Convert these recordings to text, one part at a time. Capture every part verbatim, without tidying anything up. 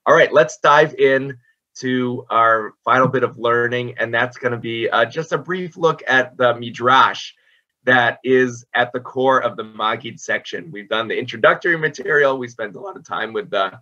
All right, let's dive in to our final bit of learning, and that's going to be uh, just a brief look at the Midrash that is at the core of the Magid section. We've done the introductory material. We spent a lot of time with the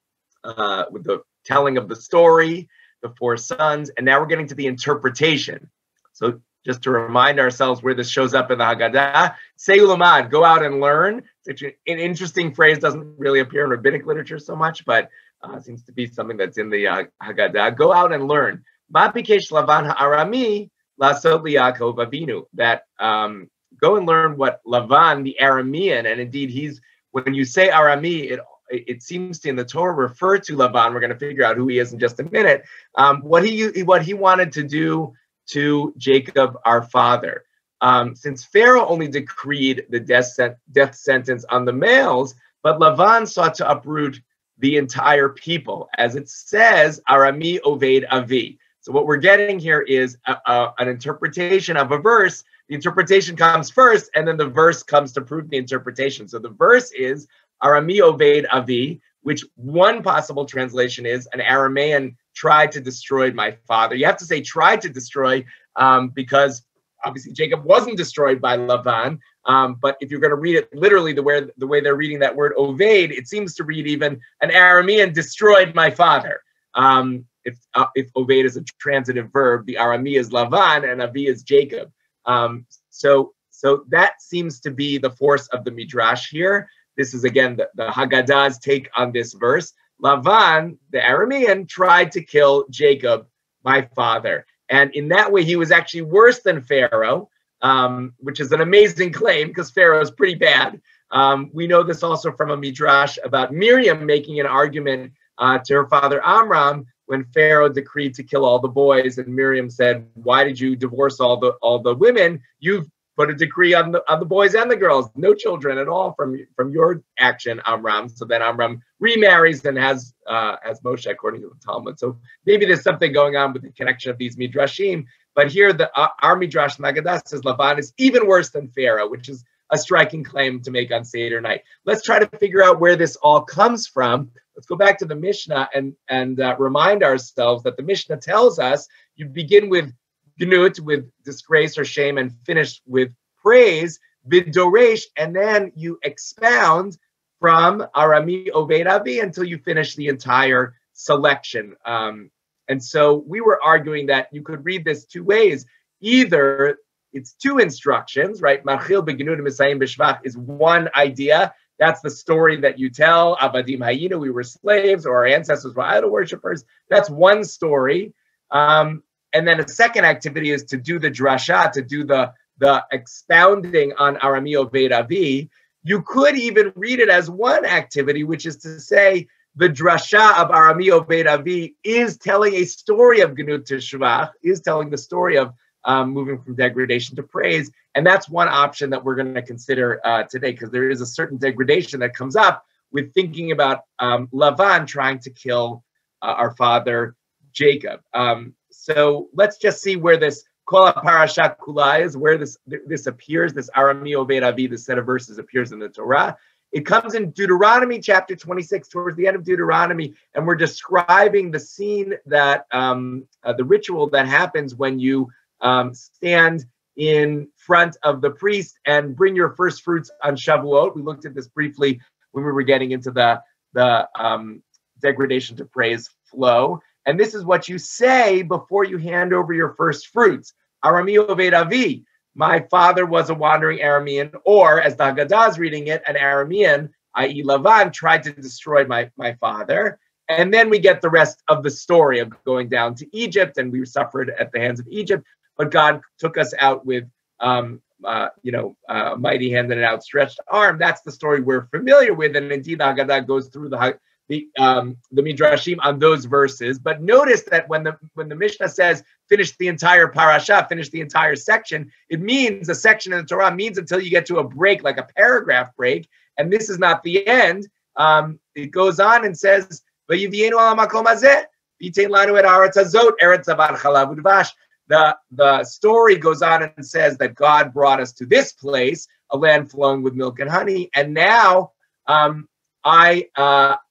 uh, with the telling of the story, the four sons, and now we're getting to the interpretation. So just to remind ourselves where this shows up in the Haggadah, Say Ulamad, go out and learn. It's an interesting phrase, doesn't really appear in rabbinic literature so much, but uh, seems to be something that's in the uh, Haggadah. Go out and learn. Ma bikesh Lavan ha'arami lasot liYaakov Avinu. That um, go and learn what Lavan, the Aramean, and indeed he's, when you say Arami, it it seems to in the Torah refer to Lavan. We're going to figure out who he is in just a minute. Um, what he what he wanted to do to Jacob, our father. Um, since Pharaoh only decreed the death, sen- death sentence on the males, but Lavan sought to uproot the entire people. As it says, Arami Oved Avi. So what we're getting here is a, a, an interpretation of a verse. The interpretation comes first, and then the verse comes to prove the interpretation. So the verse is Arami Oved Avi, which one possible translation is an Aramean tried to destroy my father. You have to say tried to destroy um, because obviously Jacob wasn't destroyed by Lavan. Um, but if you're going to read it literally the way, the way they're reading that word Oved, it seems to read even an Aramean destroyed my father. Um, if uh, if Oved is a transitive verb, the Arami is Lavan and Avi is Jacob. Um, so, so that seems to be the force of the Midrash here. This is, again, the, the Haggadah's take on this verse. Lavan, the Aramean, tried to kill Jacob, my father. And in that way, he was actually worse than Pharaoh, um, which is an amazing claim because Pharaoh is pretty bad. Um, we know this also from a Midrash about Miriam making an argument uh, to her father Amram when Pharaoh decreed to kill all the boys. And Miriam said, why did you divorce all the all the women? You've put a decree on the on the boys and the girls, no children at all from from your action, Amram. So then Amram remarries and has uh, has Moshe according to the Talmud. So maybe there's something going on with the connection of these midrashim. But here, the uh, our midrash Haggadah says Lavan is even worse than Pharaoh, which is a striking claim to make on Seder night. Let's try to figure out where this all comes from. Let's go back to the Mishnah and and uh, remind ourselves that the Mishnah tells us you begin with Gnut, with disgrace or shame, and finish with praise, Vidoresh, and then you expound from Arami Oved Avi until you finish the entire selection. Um, and so we were arguing that you could read this two ways. Either it's two instructions, right? Machil begnut misayim b'shvach is one idea. That's the story that you tell. Avadim hayinu, we were slaves, or our ancestors were idol worshippers. That's one story. Um, And then a second activity is to do the drasha, to do the, the expounding on Arami Oved Avi. You could even read it as one activity, which is to say the drasha of Arami Oved Avi is telling a story of Gnut to Shvach, is telling the story of um, moving from degradation to praise. And that's one option that we're going to consider uh, today, because there is a certain degradation that comes up with thinking about um, Lavan trying to kill uh, our father, Jacob. Um, So let's just see where this Kol Parashat Kula is, where this this appears, this Arami Oved Avi, this set of verses appears in the Torah. It comes in Deuteronomy chapter twenty-six, towards the end of Deuteronomy, and we're describing the scene that, um, uh, the ritual that happens when you um, stand in front of the priest and bring your first fruits on Shavuot. We looked at this briefly when we were getting into the, the um, degradation to praise flow. And this is what you say before you hand over your first fruits. Arami Oved Avi, my father was a wandering Aramean, or as the Haggadah is reading it, an Aramean, that is. Lavan, tried to destroy my, my father. And then we get the rest of the story of going down to Egypt, and we suffered at the hands of Egypt, but God took us out with, um, uh, you know, a mighty hand and an outstretched arm. That's the story we're familiar with, and indeed the Haggadah goes through the the um, the midrashim on those verses. But notice that when the when the Mishnah says finish the entire parasha, finish the entire section, it means a section in the Torah means until you get to a break, like a paragraph break. And this is not the end. Um, it goes on and says, "Vayivienu al hamakom hazeh, v'yitain lanu et haaretz hazot, eretz zavar chalav udvash." The the story goes on and says that God brought us to this place, a land flowing with milk and honey, and now um, I. Uh,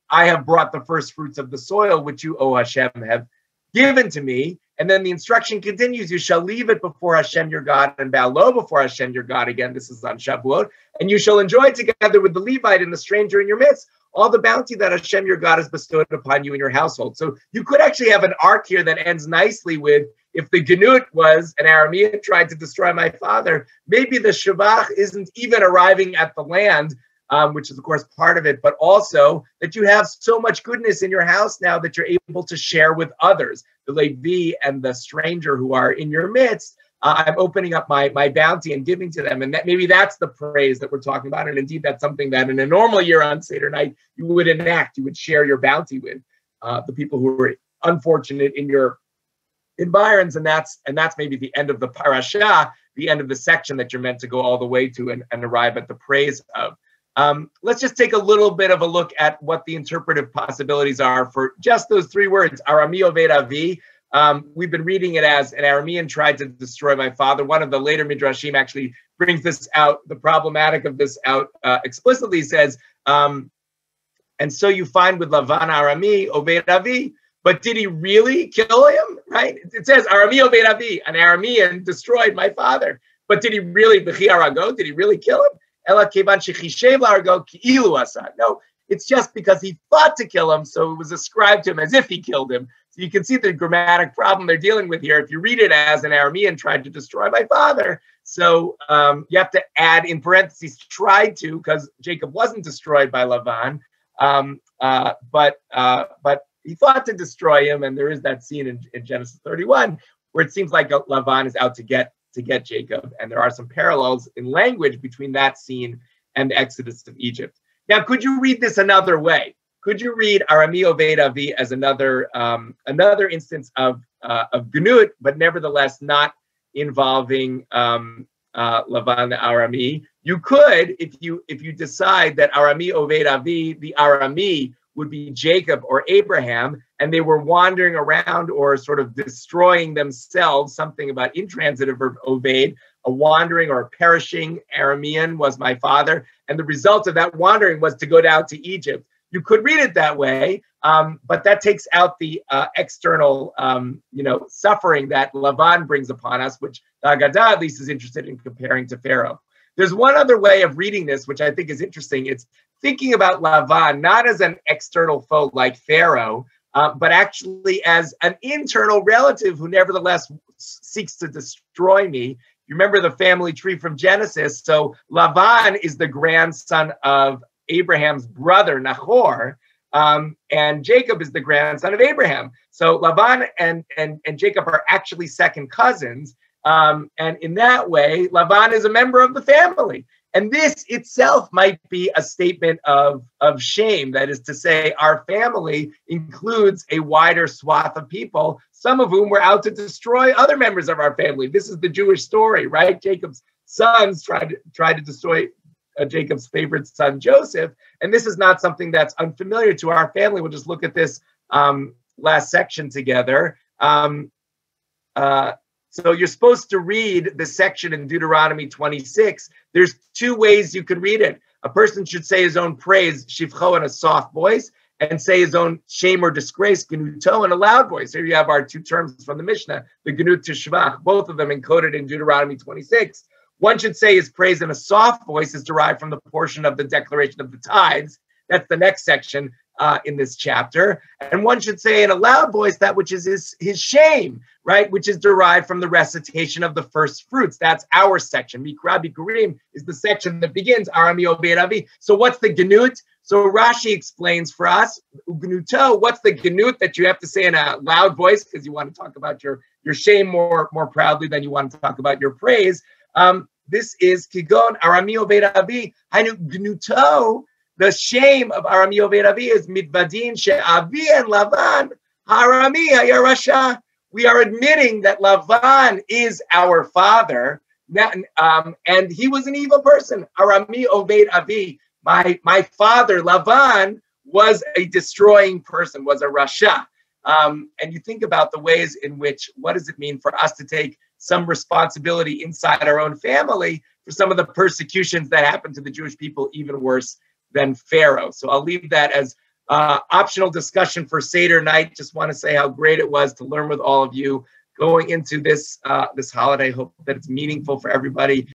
I have brought the first fruits of the soil, which you, O Hashem, have given to me. And then the instruction continues, you shall leave it before Hashem your God and bow low before Hashem your God. Again, this is on Shavuot. And you shall enjoy together with the Levite and the stranger in your midst all the bounty that Hashem your God has bestowed upon you and your household. So you could actually have an arc here that ends nicely with, if the Genut was an Aramean tried to destroy my father, maybe the Shavach isn't even arriving at the land, um, which is, of course, part of it, but also that you have so much goodness in your house now that you're able to share with others, the Levi and the stranger who are in your midst. Uh, I'm opening up my, my bounty and giving to them. And that maybe that's the praise that we're talking about. And indeed, that's something that in a normal year on Seder night, you would enact, you would share your bounty with uh, the people who were unfortunate in your environs. And that's and that's maybe the end of the parasha, the end of the section that you're meant to go all the way to and, and arrive at the praise of. Um, let's just take a little bit of a look at what the interpretive possibilities are for just those three words, Arami Oved Avi. Um, we've been reading it as an Aramean tried to destroy my father. One of the later Midrashim actually brings this out, the problematic of this out uh, explicitly says, um, and so you find with Lavan Arami Oved Avi, but did he really kill him, right? It says Arami Oved Avi, an Aramean destroyed my father, but did he really, B'chi Arago, did he really kill him? Ela Kevan Shechishev Largo Ki'ilu Asa. No, it's just because he thought to kill him, so it was ascribed to him as if he killed him. So you can see the grammatic problem they're dealing with here. If you read it as an Aramean tried to destroy my father, so um, you have to add in parentheses tried to, because Jacob wasn't destroyed by Lavan, um, uh, but uh, but he thought to destroy him, and there is that scene in, in Genesis thirty-one where it seems like Lavan is out to get to get Jacob, and there are some parallels in language between that scene and the Exodus of Egypt. Now, could you read this another way? Could you read Arami Oved Avi as another um, another instance of uh, of Gnut, but nevertheless not involving um, uh, Lavan the Arami? You could, if you if you decide that Arami Oved Avi, the Arami, would be Jacob or Abraham, and they were wandering around or sort of destroying themselves, something about intransitive verb Oved, a wandering or a perishing Aramean was my father, and the result of that wandering was to go down to Egypt. You could read it that way, um, but that takes out the uh, external, um, you know, suffering that Lavan brings upon us, which the Haggadah at least is interested in comparing to Pharaoh. There's one other way of reading this, which I think is interesting. It's thinking about Lavan not as an external foe like Pharaoh, uh, but actually as an internal relative who nevertheless seeks to destroy me. You remember the family tree from Genesis. So Lavan is the grandson of Abraham's brother, Nahor, um, and Jacob is the grandson of Abraham. So Lavan and, and, and Jacob are actually second cousins. Um, and in that way, Lavan is a member of the family. And this itself might be a statement of, of shame. That is to say, our family includes a wider swath of people, some of whom were out to destroy other members of our family. This is the Jewish story, right? Jacob's sons tried to, tried to destroy uh, Jacob's favorite son, Joseph. And this is not something that's unfamiliar to our family. We'll just look at this um, last section together. Um, uh, So you're supposed to read the section in Deuteronomy twenty-six. There's two ways you could read it. A person should say his own praise, shivcho, in a soft voice, and say his own shame or disgrace, genuto, in a loud voice. Here you have our two terms from the Mishnah, the genut to shvach, both of them encoded in Deuteronomy twenty-six. One should say his praise in a soft voice is derived from the portion of the declaration of the tithes. That's the next section uh, in this chapter. And one should say in a loud voice that which is his, his shame, right, which is derived from the recitation of the first fruits. That's our section. Mikra Bikurim is the section that begins Arami Oved Avi. So what's the genut? So Rashi explains for us, Ugnuto, what's the genut that you have to say in a loud voice because you want to talk about your, your shame more, more proudly than you want to talk about your praise. Um, this is Kigon Arami Oved Avi. Hainu Gnuto. The shame of Arami Oved Avi is Midvadin She'avi and Lavan Arami Hayarasha. We are admitting that Lavan is our father, um, and he was an evil person. Arami Oved Avi. My, my father, Lavan, was a destroying person, was a Rasha. Um, and you think about the ways in which, what does it mean for us to take some responsibility inside our own family for some of the persecutions that happened to the Jewish people, even worse than Pharaoh. So I'll leave that as Uh, optional discussion for Seder night. Just want to say how great it was to learn with all of you going into this uh, this holiday. Hope that it's meaningful for everybody.